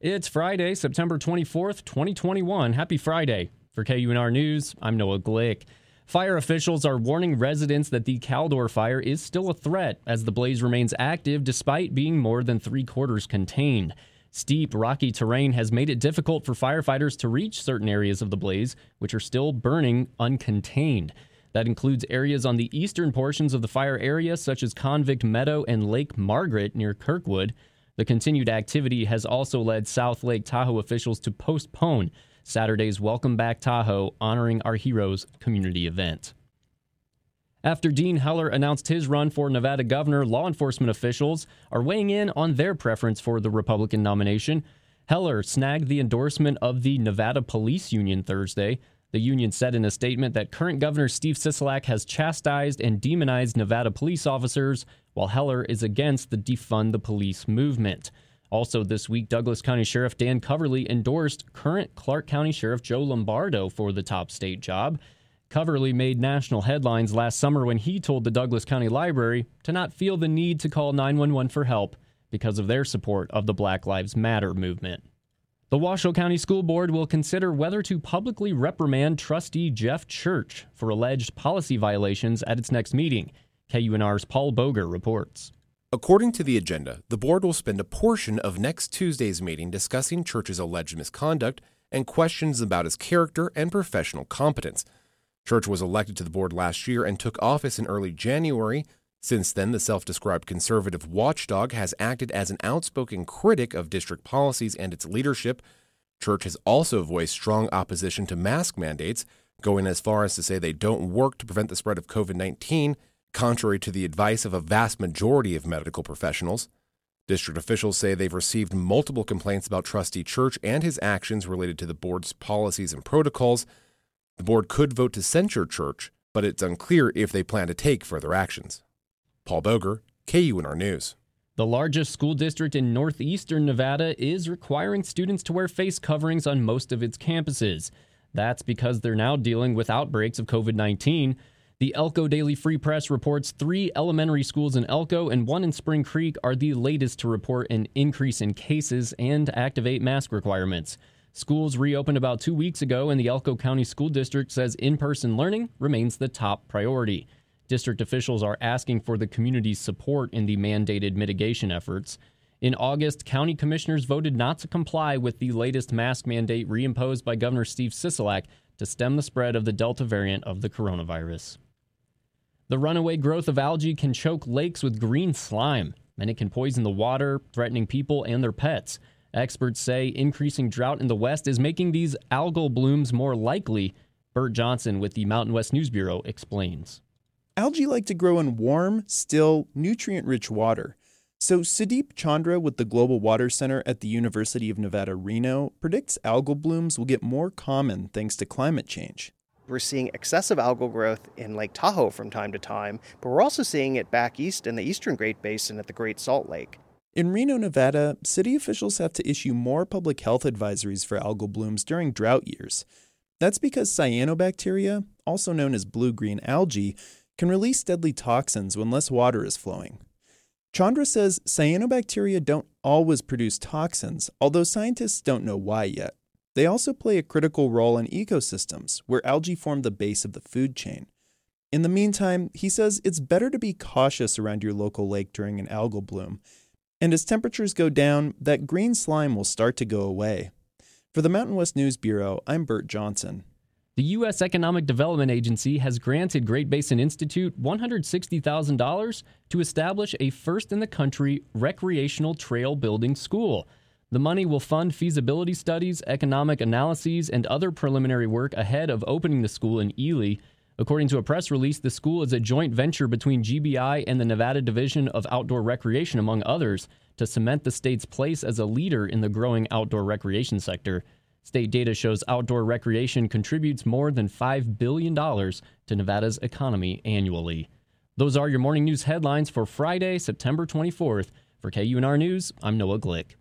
It's Friday, September 24th, 2021. Happy Friday. For KUNR News, I'm Noah Glick. Fire officials are warning residents that the Caldor fire is still a threat as the blaze remains active despite being more than three-quarters contained. Steep, rocky terrain has made it difficult for firefighters to reach certain areas of the blaze, which are still burning uncontained. That includes areas on the eastern portions of the fire area, such as Convict Meadow and Lake Margaret near Kirkwood. The continued activity has also led South Lake Tahoe officials to postpone Saturday's Welcome Back Tahoe Honoring Our Heroes community event. After Dean Heller announced his run for Nevada governor, law enforcement officials are weighing in on their preference for the Republican nomination. Heller snagged the endorsement of the Nevada Police Union Thursday. The union said in a statement that current Governor Steve Sisolak has chastised and demonized Nevada police officers, while Heller is against the defund the police movement. Also this week, Douglas County Sheriff Dan Coverly endorsed current Clark County Sheriff Joe Lombardo for the top state job. Coverly made national headlines last summer when he told the Douglas County Library to not feel the need to call 911 for help because of their support of the Black Lives Matter movement. The Washoe County School Board will consider whether to publicly reprimand trustee Jeff Church for alleged policy violations at its next meeting. KUNR's Paul Boger reports. According to the agenda, the board will spend a portion of next Tuesday's meeting discussing Church's alleged misconduct and questions about his character and professional competence. Church was elected to the board last year and took office in early January. Since then, the self-described conservative watchdog has acted as an outspoken critic of district policies and its leadership. Church has also voiced strong opposition to mask mandates, going as far as to say they don't work to prevent the spread of COVID-19, contrary to the advice of a vast majority of medical professionals. District officials say they've received multiple complaints about Trustee Church and his actions related to the board's policies and protocols. The board could vote to censure Church, but it's unclear if they plan to take further actions. Paul Boger, KUNR News. The largest school district in northeastern Nevada is requiring students to wear face coverings on most of its campuses. That's because they're now dealing with outbreaks of COVID-19. The Elko Daily Free Press reports 3 elementary schools in Elko and 1 in Spring Creek are the latest to report an increase in cases and activate mask requirements. Schools reopened about 2 weeks ago, and the Elko County School District says in-person learning remains the top priority. District officials are asking for the community's support in the mandated mitigation efforts. In August, county commissioners voted not to comply with the latest mask mandate reimposed by Governor Steve Sisolak to stem the spread of the Delta variant of the coronavirus. The runaway growth of algae can choke lakes with green slime, and it can poison the water, threatening people and their pets. Experts say increasing drought in the West is making these algal blooms more likely. Bert Johnson with the Mountain West News Bureau explains. Algae like to grow in warm, still, nutrient-rich water. So Sudeep Chandra with the Global Water Center at the University of Nevada, Reno, predicts algal blooms will get more common thanks to climate change. We're seeing excessive algal growth in Lake Tahoe from time to time, but we're also seeing it back east in the eastern Great Basin at the Great Salt Lake. In Reno, Nevada, city officials have to issue more public health advisories for algal blooms during drought years. That's because cyanobacteria, also known as blue-green algae, can release deadly toxins when less water is flowing. Chandra says cyanobacteria don't always produce toxins, although scientists don't know why yet. They also play a critical role in ecosystems, where algae form the base of the food chain. In the meantime, he says it's better to be cautious around your local lake during an algal bloom. And as temperatures go down, that green slime will start to go away. For the Mountain West News Bureau, I'm Bert Johnson. The U.S. Economic Development Agency has granted Great Basin Institute $160,000 to establish a first-in-the-country recreational trail building school. The money will fund feasibility studies, economic analyses, and other preliminary work ahead of opening the school in Ely. According to a press release, the school is a joint venture between GBI and the Nevada Division of Outdoor Recreation, among others, to cement the state's place as a leader in the growing outdoor recreation sector. State data shows outdoor recreation contributes more than $5 billion to Nevada's economy annually. Those are your morning news headlines for Friday, September 24th. For KUNR News, I'm Noah Glick.